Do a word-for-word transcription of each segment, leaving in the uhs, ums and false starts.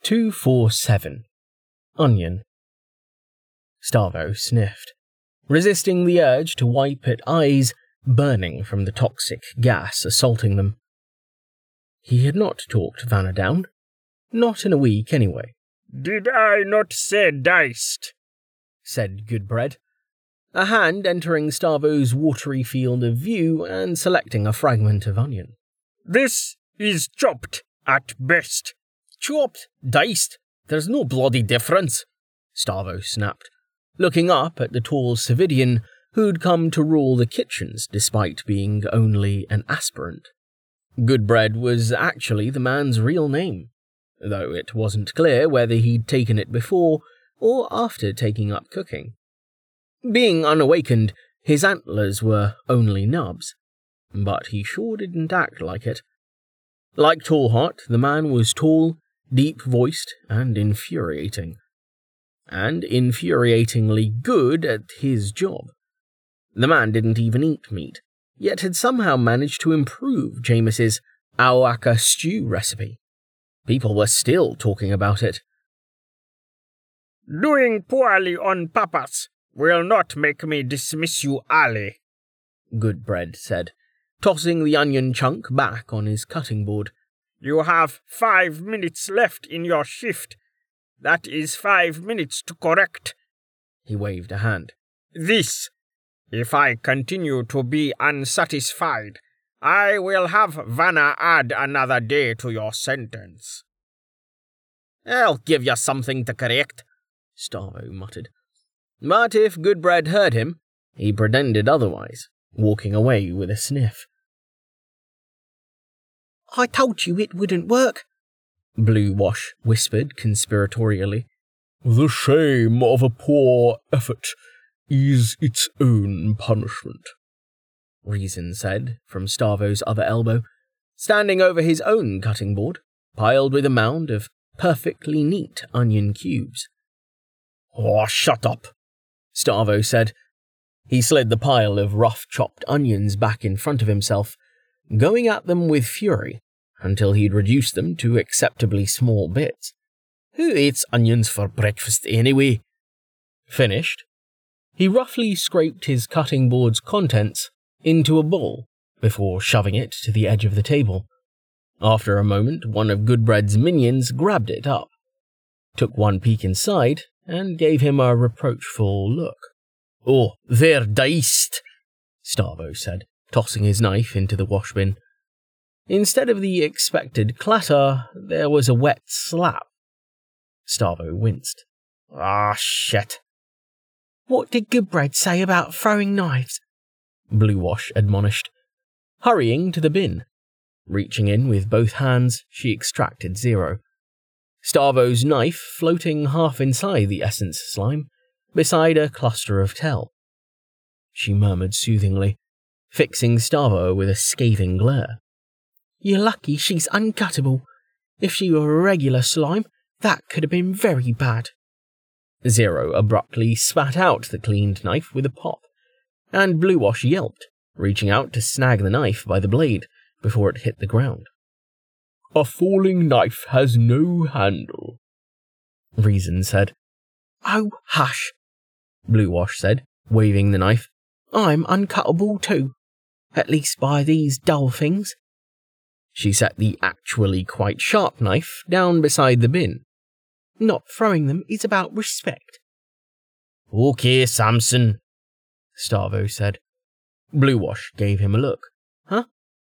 two four seven. Onion. Starvo sniffed, resisting the urge to wipe at eyes burning from the toxic gas assaulting them. He had not talked Vanna down. Not in a week, anyway. "Did I not say diced?" said Goodbread, a hand entering Starvo's watery field of view and selecting a fragment of onion. "This is chopped, at best." "Chopped? Diced? There's no bloody difference," Starvo snapped, looking up at the tall Cividian who'd come to rule the kitchens despite being only an aspirant. Goodbread was actually the man's real name, though it wasn't clear whether he'd taken it before or after taking up cooking. Being unawakened, his antlers were only nubs, but he sure didn't act like it. Like Tallhot, the man was tall, deep-voiced, and infuriating. And infuriatingly good at his job. The man didn't even eat meat, yet had somehow managed to improve Jameis's Awaka stew recipe. People were still talking about it. "Doing poorly on purpose will not make me dismiss you early," Goodbread said, tossing the onion chunk back on his cutting board. "You have five minutes left in your shift. That is five minutes to correct." He waved a hand. "This. If I continue to be unsatisfied, I will have Vanna add another day to your sentence." "I'll give you something to correct," Starvo muttered. But if Goodbread heard him, he pretended otherwise, walking away with a sniff. "I told you it wouldn't work," Blue Wash whispered conspiratorially. "The shame of a poor effort is its own punishment," Reason said from Starvo's other elbow, standing over his own cutting board, piled with a mound of perfectly neat onion cubes. "Oh, shut up," Starvo said. He slid the pile of rough-chopped onions back in front of himself, going at them with fury until he'd reduced them to acceptably small bits. "Who eats onions for breakfast anyway?" Finished, he roughly scraped his cutting board's contents into a bowl before shoving it to the edge of the table. After a moment, one of Goodbread's minions grabbed it up, took one peek inside, and gave him a reproachful look. "Oh, they're diced," Starvo said, tossing his knife into the washbin. Instead of the expected clatter, there was a wet slap. Starvo winced. "Ah, shit." "What did Goodbread say about throwing knives?" Blue Wash admonished, hurrying to the bin. Reaching in with both hands, she extracted Zero. Starvo's knife floating half inside the essence slime, beside a cluster of Tel. She murmured soothingly, fixing Starvo with a scathing glare. "You're lucky she's uncuttable. If she were a regular slime, that could have been very bad." Zero abruptly spat out the cleaned knife with a pop, and Blue Wash yelped, reaching out to snag the knife by the blade before it hit the ground. "A falling knife has no handle," Reason said. "Oh, hush," Blue Wash said, waving the knife. "I'm uncuttable too, at least by these dull things." She set the actually quite sharp knife down beside the bin. "Not throwing them is about respect." "Okay, Samson," Starvo said. Blue Wash gave him a look. "Huh?"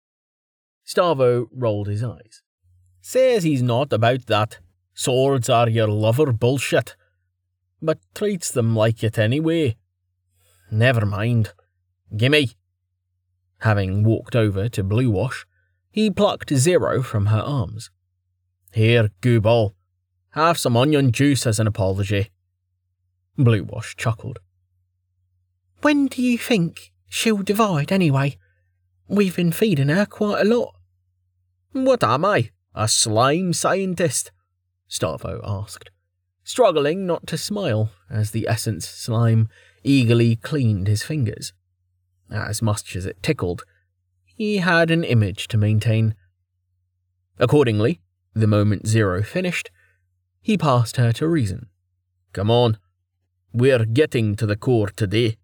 Starvo rolled his eyes. "Says he's not about that. Swords are your lover bullshit. But treats them like it anyway. Never mind. Gimme." Having walked over to Blue Wash, he plucked Zero from her arms. "Here, Gooball. Have some onion juice as an apology." Blue Wash chuckled. "When do you think she'll divide anyway? We've been feeding her quite a lot." "What am I, a slime scientist?" Starvo asked, struggling not to smile as the essence slime eagerly cleaned his fingers. As much as it tickled, he had an image to maintain. Accordingly, the moment Zero finished, He passed her to Reason. Come on. We're getting to the core today.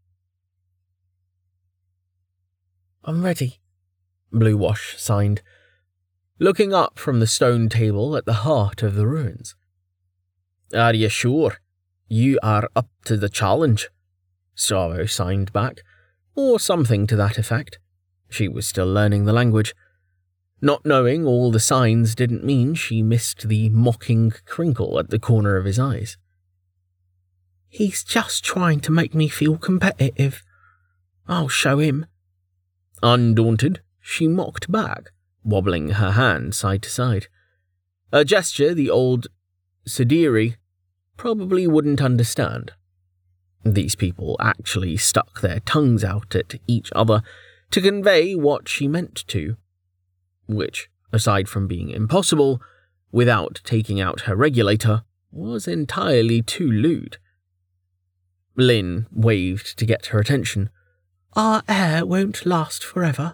I'm ready, Bluewash signed, looking up from the stone table at the heart of the ruins. Are you sure? You are up to the challenge? Starvo signed back, or something to that effect. She was still learning the language. Not knowing all the signs didn't mean she missed the mocking crinkle at the corner of his eyes. He's just trying to make me feel competitive. I'll show him. Undaunted, she mocked back, wobbling her hand side to side. A gesture the old Sidiri probably wouldn't understand. These people actually stuck their tongues out at each other to convey what she meant to, which, aside from being impossible, without taking out her regulator, was entirely too lewd. Lynn waved to get her attention. Our air won't last forever.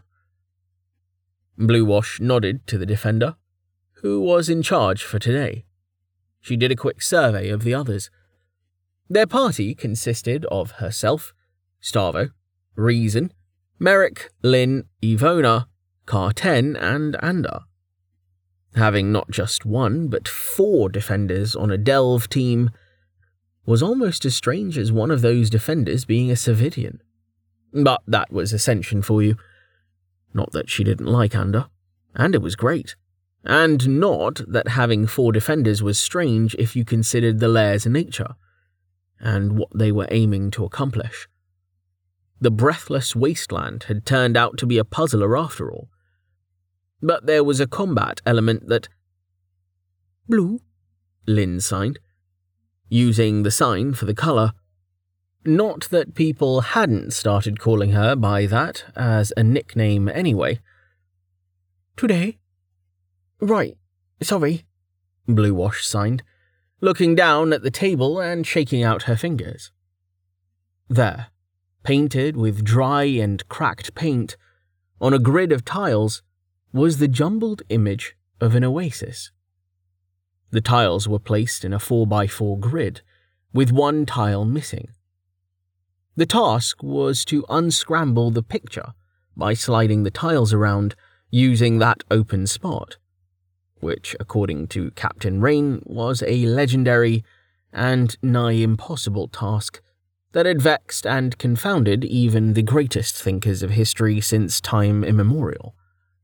Bluewash nodded to the defender, who was in charge for today. She did a quick survey of the others. Their party consisted of herself, Starvo, Reason, Merrick, Lynn, Ivona, Carten, and Ander. Having not just one, but four defenders on a delve team was almost as strange as one of those defenders being a Cividian. But that was Ascension for you. Not that she didn't like Ander, and it was great. And not that having four defenders was strange if you considered the Lairs' nature, and what they were aiming to accomplish. The breathless wasteland had turned out to be a puzzler after all. But there was a combat element that... Blue, Lynn signed, using the sign for the colour. Not that people hadn't started calling her by that as a nickname anyway. Today? Right, sorry, Bluewash signed, looking down at the table and shaking out her fingers. There, painted with dry and cracked paint, on a grid of tiles, was the jumbled image of an oasis. The tiles were placed in a four by four grid, with one tile missing. The task was to unscramble the picture by sliding the tiles around using that open spot, which, according to Captain Rain, was a legendary and nigh impossible task that had vexed and confounded even the greatest thinkers of history since time immemorial.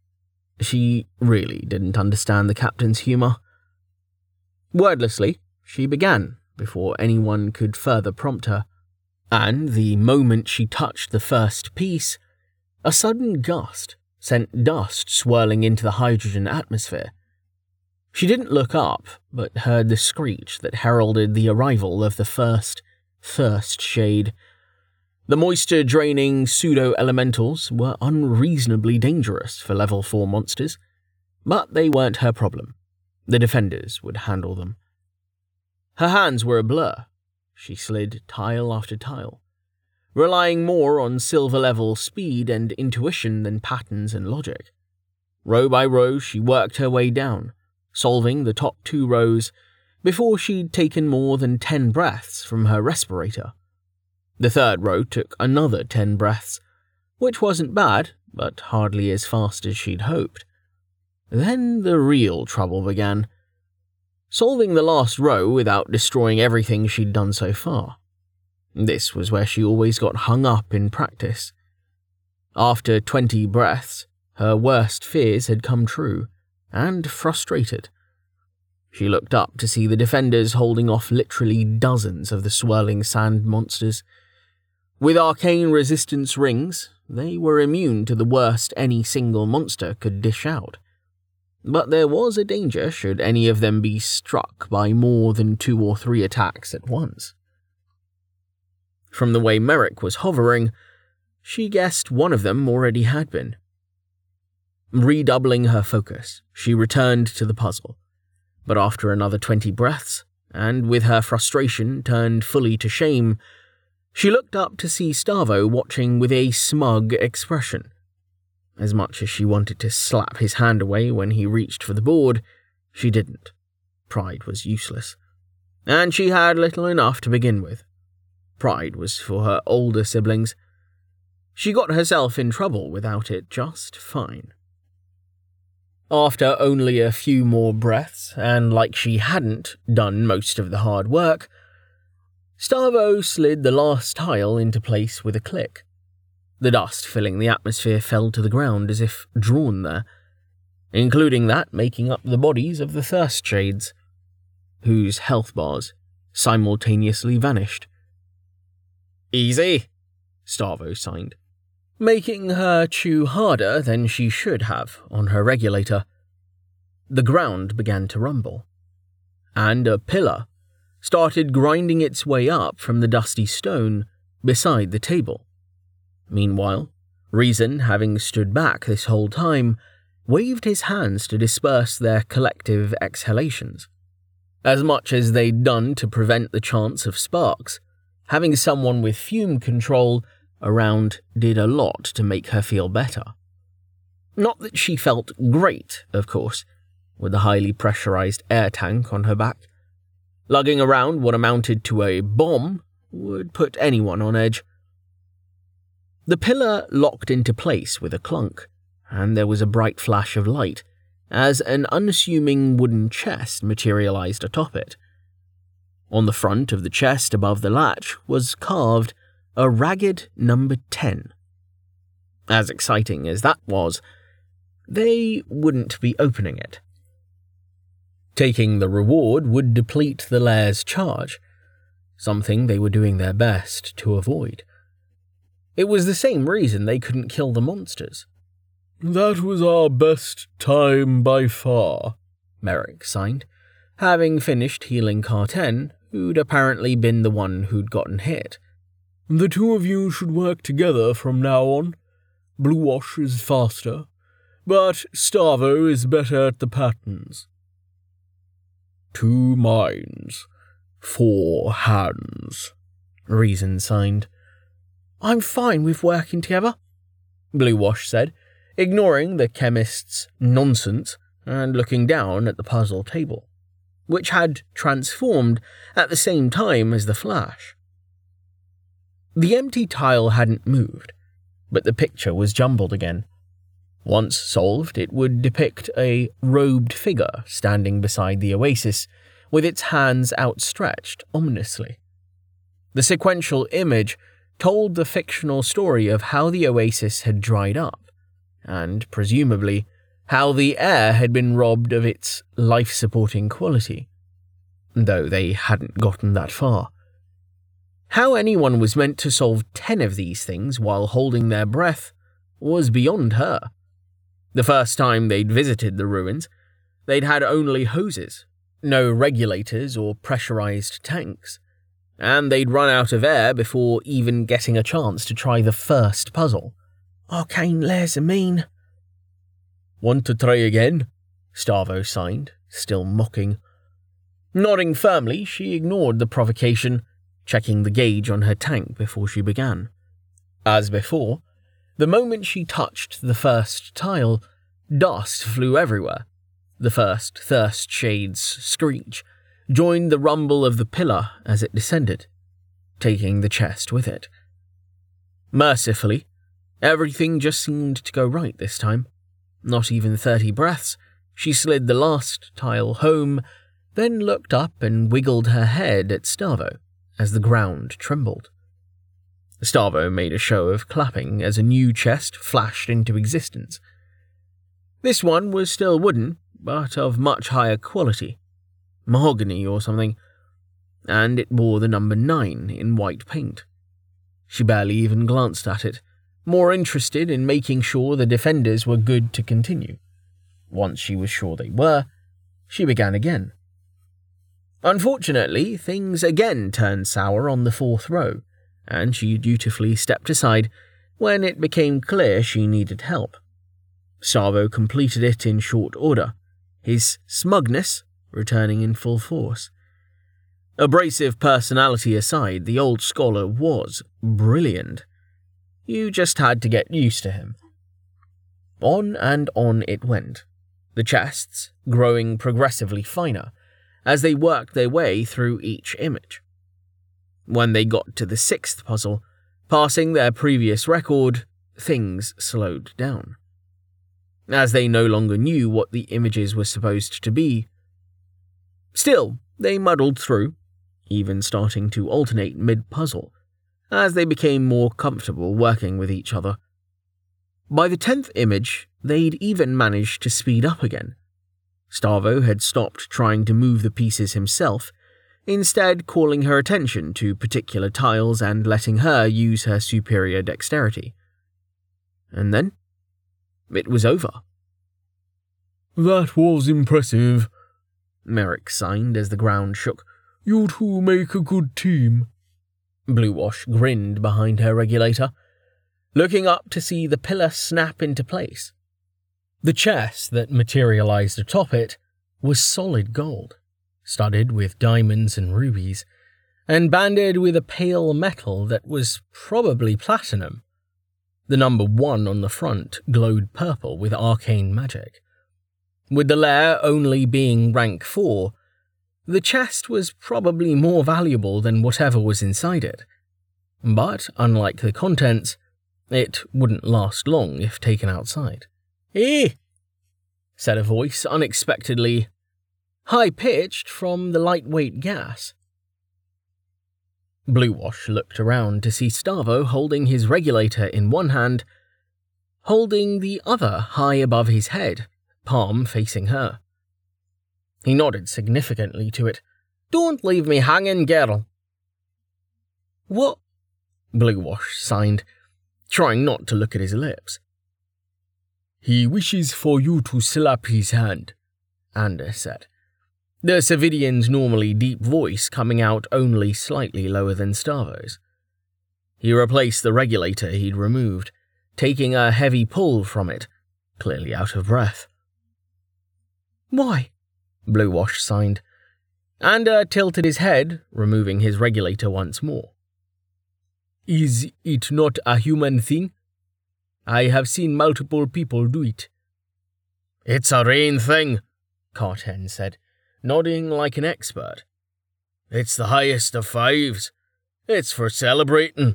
She really didn't understand the captain's humour. Wordlessly, she began before anyone could further prompt her, and the moment she touched the first piece, a sudden gust sent dust swirling into the hydrogen atmosphere. She didn't look up, but heard the screech that heralded the arrival of the first thirst shade. The moisture-draining pseudo-elementals were unreasonably dangerous for level four monsters, but they weren't her problem. The defenders would handle them. Her hands were a blur. She slid tile after tile, relying more on silver-level speed and intuition than patterns and logic. Row by row, she worked her way down, solving the top two rows before she'd taken more than ten breaths from her respirator. The third row took another ten breaths, which wasn't bad, but hardly as fast as she'd hoped. Then the real trouble began. Solving the last row without destroying everything she'd done so far. This was where she always got hung up in practice. After twenty breaths, her worst fears had come true, and frustrated. She looked up to see the defenders holding off literally dozens of the swirling sand monsters. With arcane resistance rings, they were immune to the worst any single monster could dish out. But there was a danger should any of them be struck by more than two or three attacks at once. From the way Merrick was hovering, she guessed one of them already had been. Redoubling her focus, she returned to the puzzle, but after another twenty breaths, and with her frustration turned fully to shame, she looked up to see Starvo watching with a smug expression. As much as she wanted to slap his hand away when he reached for the board, she didn't. Pride was useless. and she had little enough to begin with. Pride was for her older siblings. She got herself in trouble without it just fine. After only a few more breaths, and like she hadn't done most of the hard work, Starvo slid the last tile into place with a click. The dust filling the atmosphere fell to the ground as if drawn there, including that making up the bodies of the thirst shades, whose health bars simultaneously vanished. "Easy," Starvo signed, making her chew harder than she should have on her regulator. The ground began to rumble, and a pillar started grinding its way up from the dusty stone beside the table. Meanwhile, Reason, having stood back this whole time, waved his hands to disperse their collective exhalations. As much as they'd done to prevent the chance of sparks, having someone with fume control around did a lot to make her feel better. Not that she felt great, of course, with the highly pressurized air tank on her back. Lugging around what amounted to a bomb would put anyone on edge. The pillar locked into place with a clunk, and there was a bright flash of light as an unassuming wooden chest materialized atop it. On the front of the chest above the latch was carved a ragged number ten. As exciting as that was, they wouldn't be opening it. Taking the reward would deplete the lair's charge, something they were doing their best to avoid. It was the same reason they couldn't kill the monsters. "That was our best time by far," Merrick signed, having finished healing Carten, who'd apparently been the one who'd gotten hit. "The two of you should work together from now on. Blue Wash is faster, but Starvo is better at the patterns." "Two minds, four hands," Reason signed. "I'm fine with working together," Blue Wash said, ignoring the chemist's nonsense and looking down at the puzzle table, which had transformed at the same time as the flash. The empty tile hadn't moved, but the picture was jumbled again. Once solved, it would depict a robed figure standing beside the oasis, with its hands outstretched ominously. The sequential image told the fictional story of how the oasis had dried up, and, presumably, how the air had been robbed of its life-supporting quality, though they hadn't gotten that far. How anyone was meant to solve ten of these things while holding their breath was beyond her. The first time they'd visited the ruins, they'd had only hoses, no regulators or pressurized tanks, and they'd run out of air before even getting a chance to try the first puzzle. "Arcane lairs are mean." "Want to try again?" Starvo signed, still mocking. Nodding firmly, she ignored the provocation, checking the gauge on her tank before she began. As before, the moment she touched the first tile, dust flew everywhere. The first thirst shade's screech joined the rumble of the pillar as it descended, taking the chest with it. Mercifully, everything just seemed to go right this time. Not even thirty breaths, she slid the last tile home, then looked up and wiggled her head at Starvo as the ground trembled. Starvo made a show of clapping as a new chest flashed into existence. This one was still wooden, but of much higher quality, mahogany or something, and it bore the number nine in white paint. She barely even glanced at it, more interested in making sure the defenders were good to continue. Once she was sure they were, she began again. Unfortunately, things again turned sour on the fourth row, and she dutifully stepped aside when it became clear she needed help. Starvo completed it in short order, his smugness returning in full force. Abrasive personality aside, the old scholar was brilliant. You just had to get used to him. On and on it went, the chests growing progressively finer, as they worked their way through each image. When they got to the sixth puzzle, passing their previous record, things slowed down, as they no longer knew what the images were supposed to be. Still, they muddled through, even starting to alternate mid-puzzle, as they became more comfortable working with each other. By the tenth image, they'd even managed to speed up again. Starvo had stopped trying to move the pieces himself, instead calling her attention to particular tiles and letting her use her superior dexterity. And then, it was over. "That was impressive," Merrick signed as the ground shook. "You two make a good team." Bluewash grinned behind her regulator, looking up to see the pillar snap into place. The chest that materialized atop it was solid gold, studded with diamonds and rubies, and banded with a pale metal that was probably platinum. The number one on the front glowed purple with arcane magic. With the lair only being rank four, the chest was probably more valuable than whatever was inside it. But, unlike the contents, it wouldn't last long if taken outside. "Eh!" said a voice unexpectedly high-pitched from the lightweight gas. Bluewash looked around to see Starvo holding his regulator in one hand, holding the other high above his head, palm facing her. He nodded significantly to it. "Don't leave me hanging, girl." "What?" Bluewash signed, trying not to look at his lips. "He wishes for you to slap his hand," Anders said, the Savidian's normally deep voice coming out only slightly lower than Starvo's. He replaced the regulator he'd removed, taking a heavy pull from it, clearly out of breath. "Why?" Bluewash signed. Ander tilted his head, removing his regulator once more. "Is it not a human thing? I have seen multiple people do it." "It's a rain thing," Carten said, nodding like an expert. "It's the highest of fives. It's for celebrating."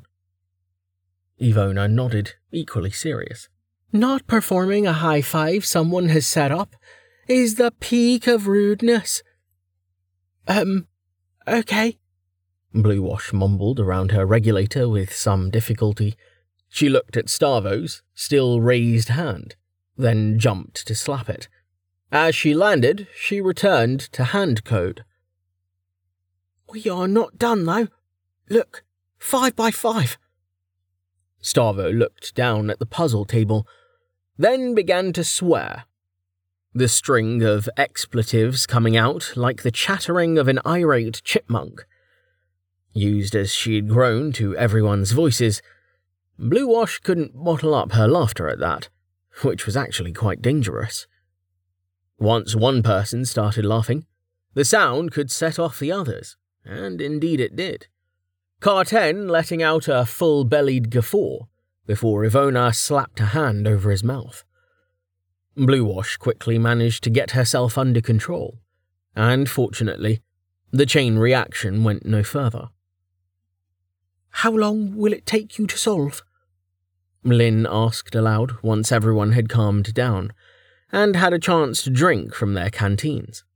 Ivona nodded, equally serious. "Not performing a high five someone has set up is the peak of rudeness." Um, okay. Bluewash mumbled around her regulator with some difficulty. She looked at Starvo's, still raised hand, then jumped to slap it. As she landed, she returned to hand code. "We are not done, though. Look, five by five." Starvo looked down at the puzzle table, then began to swear, the string of expletives coming out like the chattering of an irate chipmunk. Used as she'd grown to everyone's voices, Bluewash couldn't bottle up her laughter at that, which was actually quite dangerous. Once one person started laughing, the sound could set off the others, and indeed it did. Carten letting out a full-bellied guffaw before Ivona slapped a hand over his mouth. Bluewash quickly managed to get herself under control, and fortunately, the chain reaction went no further. "How long will it take you to solve?" Lynn asked aloud once everyone had calmed down and had a chance to drink from their canteens.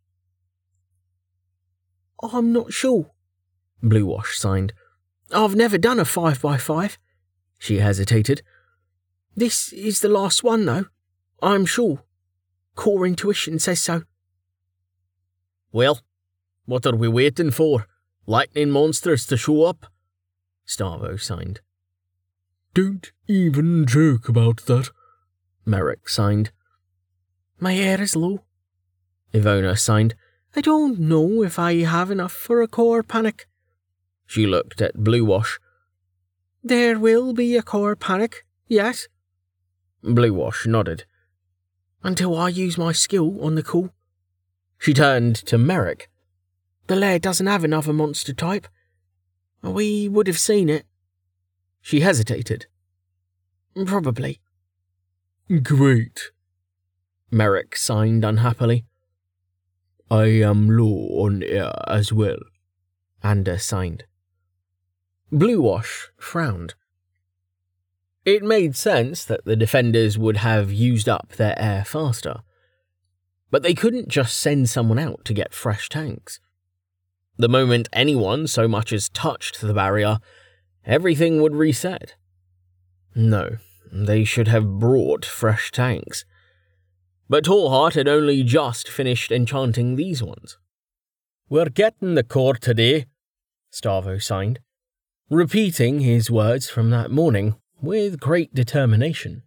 "I'm not sure," Bluewash signed. "I've never done a five by five." She hesitated. "This is the last one, though, I'm sure. Core intuition says so." "Well, what are we waiting for? Lightning monsters to show up?" Starvo signed. "Don't even joke about that," Merrick signed. "My hair is low," Ivona signed. "I don't know if I have enough for a core panic." She looked at Bluewash. "There will be a core panic, yes?" Bluewash nodded. "Until I use my skill on the call." She turned to Merrick. "The lair doesn't have another monster type. We would have seen it." She hesitated. "Probably." "Great," Merrick signed unhappily. I am low on air as well, Ander signed. Bluewash frowned. It made sense that the defenders would have used up their air faster, but they couldn't just send someone out to get fresh tanks. The moment anyone so much as touched the barrier, everything would reset. No, they should have brought fresh tanks. But Tallheart had only just finished enchanting these ones. We're getting the core today, Starvo signed, repeating his words from that morning with great determination.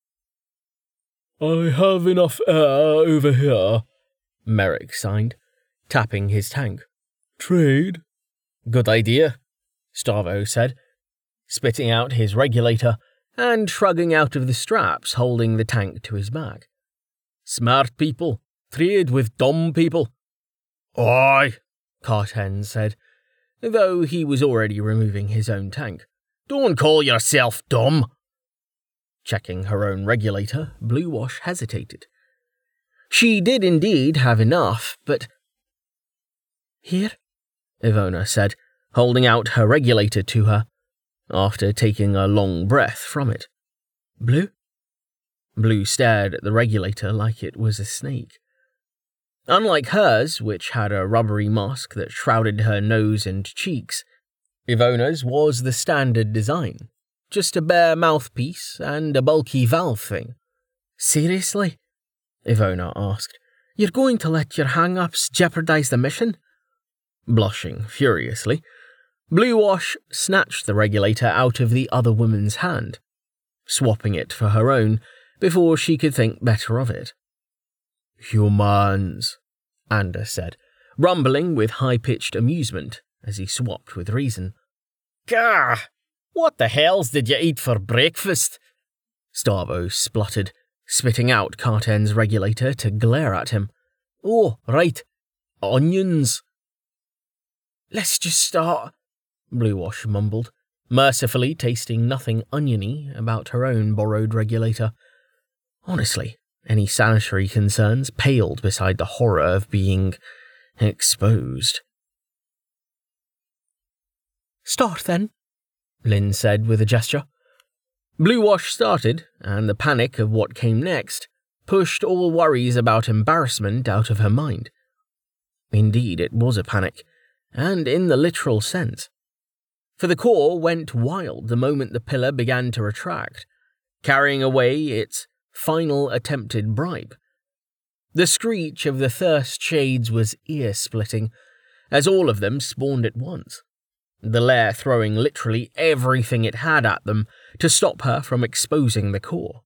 I have enough air over here, Merrick signed, tapping his tank. Trade? Good idea, Starvo said, spitting out his regulator and shrugging out of the straps holding the tank to his back. Smart people trade with dumb people. Aye, Carten said, though he was already removing his own tank. Don't call yourself dumb. Checking her own regulator, Bluewash hesitated. She did indeed have enough, but... Here, Ivona said, holding out her regulator to her, after taking a long breath from it. Blue? Blue stared at the regulator like it was a snake. Unlike hers, which had a rubbery mask that shrouded her nose and cheeks, Ivona's was the standard design, just a bare mouthpiece and a bulky valve thing. Seriously? Ivona asked. You're going to let your hang-ups jeopardize the mission? Blushing furiously, Bluewash snatched the regulator out of the other woman's hand, swapping it for her own before she could think better of it. Humans, Ander said, rumbling with high-pitched amusement as he swapped with reason. Gah! What the hells did you eat for breakfast? Starvo spluttered, spitting out Carten's regulator to glare at him. Oh, right. Onions. Let's just start, Bluewash mumbled, mercifully tasting nothing oniony about her own borrowed regulator. Honestly, any sanitary concerns paled beside the horror of being exposed. Start then, Lynn said with a gesture. Bluewash started, and the panic of what came next pushed all worries about embarrassment out of her mind. Indeed, it was a panic, and in the literal sense. For the core went wild the moment the pillar began to retract, carrying away its final attempted bribe. The screech of the thirst shades was ear-splitting, as all of them spawned at once, the lair throwing literally everything it had at them to stop her from exposing the core.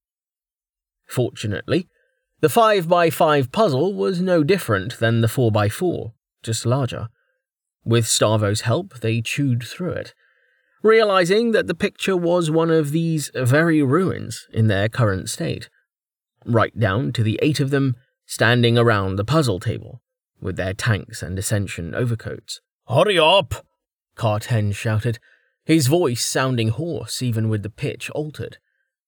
Fortunately, the five by five puzzle was no different than the four by four, just larger. With Starvo's help, they chewed through it, realizing that the picture was one of these very ruins in their current state, right down to the eight of them standing around the puzzle table, with their tanks and Ascension overcoats. Hurry up! Carten shouted, his voice sounding hoarse even with the pitch altered.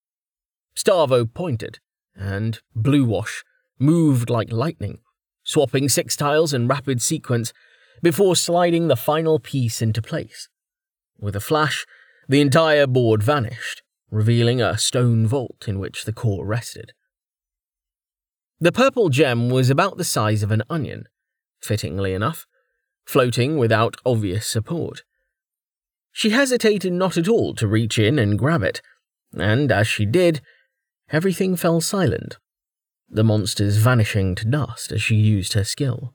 Starvo pointed, and Bluewash moved like lightning, swapping six tiles in rapid sequence before sliding the final piece into place. With a flash, the entire board vanished, revealing a stone vault in which the core rested. The purple gem was about the size of an onion, fittingly enough, floating without obvious support. She hesitated not at all to reach in and grab it, and as she did, everything fell silent, the monsters vanishing to dust as she used her skill.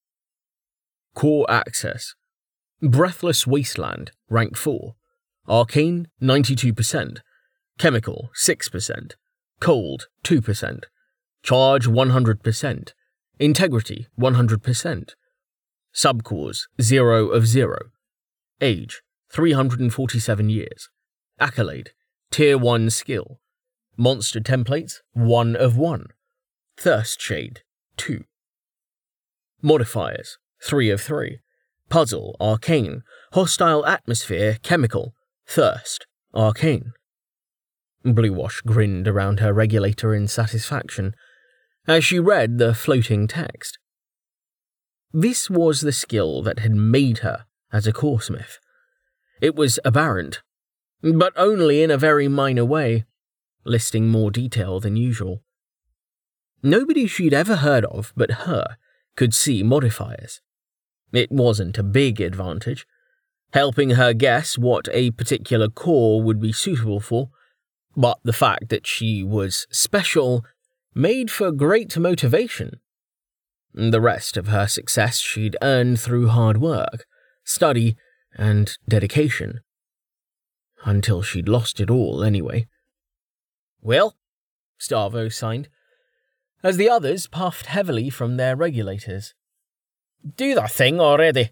Core access. Breathless Wasteland, rank four. Arcane, ninety-two percent. Chemical, six percent. Cold, two percent. Charge, one hundred percent. Integrity, one hundred percent. Subcores, zero of zero. Age, three hundred forty-seven years. Accolade, Tier one skill. Monster templates, one of one. Thirst shade, two. Modifiers, three of three. Puzzle, arcane. Hostile atmosphere, chemical. Thirst, arcane. Bluewash grinned around her regulator in satisfaction as she read the floating text. This was the skill that had made her as a coresmith. It was aberrant, but only in a very minor way, listing more detail than usual. Nobody she'd ever heard of but her could see modifiers. It wasn't a big advantage, helping her guess what a particular core would be suitable for, but the fact that she was special made for great motivation. The rest of her success she'd earned through hard work, study, and dedication. Until she'd lost it all, anyway. Well, Starvo signed, as the others puffed heavily from their regulators. Do the thing already.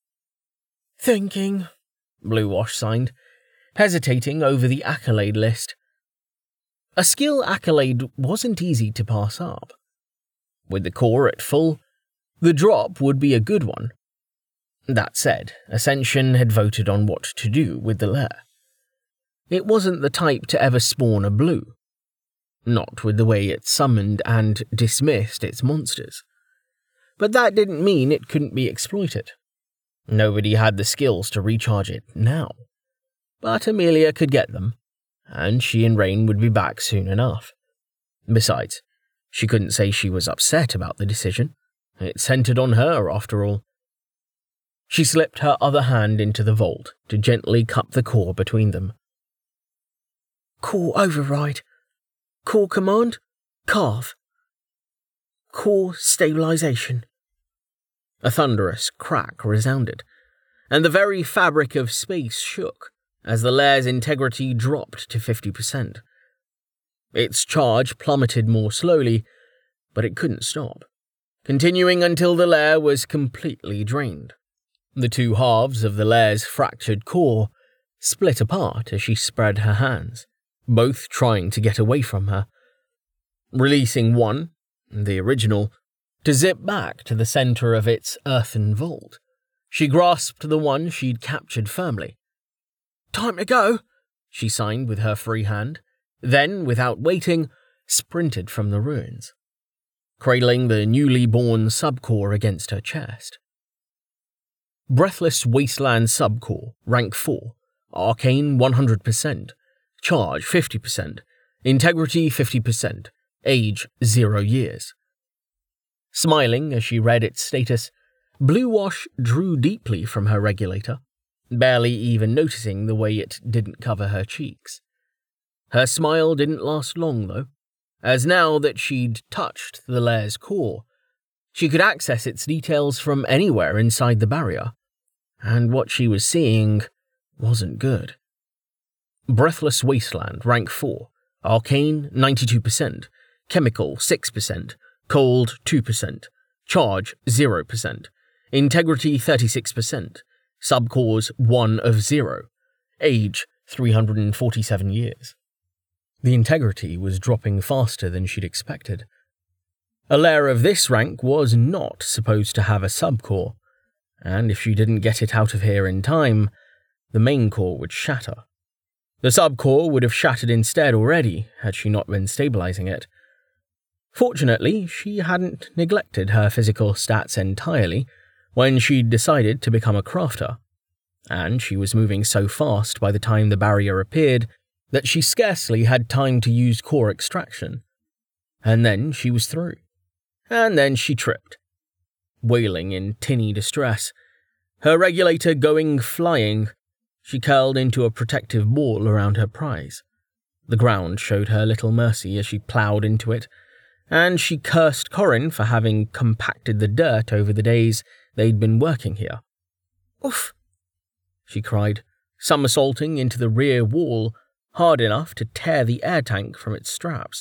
Thinking, Bluewash signed, hesitating over the accolade list. A skill accolade wasn't easy to pass up. With the core at full, the drop would be a good one. That said, Ascension had voted on what to do with the lair. It wasn't the type to ever spawn a blue. Not with the way it summoned and dismissed its monsters. But that didn't mean it couldn't be exploited. Nobody had the skills to recharge it now. But Amelia could get them, and she and Rain would be back soon enough. Besides, she couldn't say she was upset about the decision. It centered on her, after all. She slipped her other hand into the vault to gently cup the core between them. Core override. Core command, carve. Core stabilization. A thunderous crack resounded, and the very fabric of space shook as the lair's integrity dropped to fifty percent. Its charge plummeted more slowly, but it couldn't stop, continuing until the lair was completely drained. The two halves of the lair's fractured core split apart as she spread her hands, both trying to get away from her. Releasing one, the original, to zip back to the center of its earthen vault, she grasped the one she'd captured firmly. Time to go, she signed with her free hand, then, without waiting, sprinted from the ruins, cradling the newly born subcore against her chest. Breathless Wasteland Subcore, Rank four, Arcane one hundred percent, Charge fifty percent, Integrity fifty percent, Age zero years. Smiling as she read its status, Bluewash drew deeply from her regulator, barely even noticing the way it didn't cover her cheeks. Her smile didn't last long, though, as now that she'd touched the lair's core, she could access its details from anywhere inside the barrier, and what she was seeing wasn't good. Breathless Wasteland, Rank four, Arcane ninety-two percent, Chemical six percent, Cold two percent, Charge zero percent, Integrity thirty-six percent, Subcores one of zero, Age three hundred forty-seven years. The integrity was dropping faster than she'd expected. A lair of this rank was not supposed to have a subcore, and if she didn't get it out of here in time, the main core would shatter. The subcore would have shattered instead already, had she not been stabilizing it. Fortunately, she hadn't neglected her physical stats entirely when she'd decided to become a crafter, and she was moving so fast by the time the barrier appeared that she scarcely had time to use core extraction. And then she was through. And then she tripped, wailing in tinny distress. Her regulator going flying, she curled into a protective ball around her prize. The ground showed her little mercy as she ploughed into it, and she cursed Corin for having compacted the dirt over the days they'd been working here. "Oof!" she cried, somersaulting into the rear wall hard enough to tear the air tank from its straps.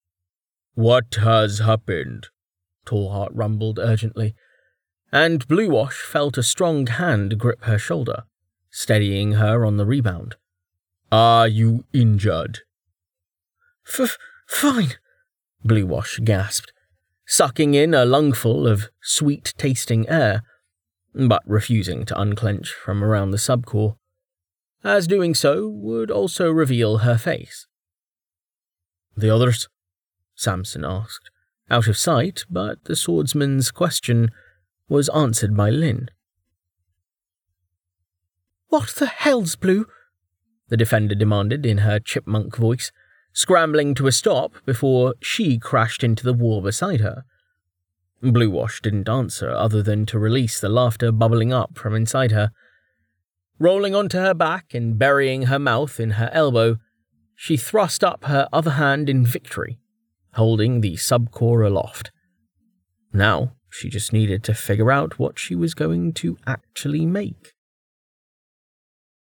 "What has happened?" Tallheart rumbled urgently, and Bluewash felt a strong hand grip her shoulder, steadying her on the rebound. "Are you injured?" F fine, Bluewash gasped, sucking in a lungful of sweet-tasting air, but refusing to unclench from around the subcore, as doing so would also reveal her face. "The others?" Samson asked, out of sight, but the swordsman's question was answered by Lynn. What the hell's Blue? The defender demanded in her chipmunk voice, scrambling to a stop before she crashed into the wall beside her. Bluewash didn't answer other than to release the laughter bubbling up from inside her. Rolling onto her back and burying her mouth in her elbow, she thrust up her other hand in victory, holding the subcore aloft. Now she just needed to figure out what she was going to actually make.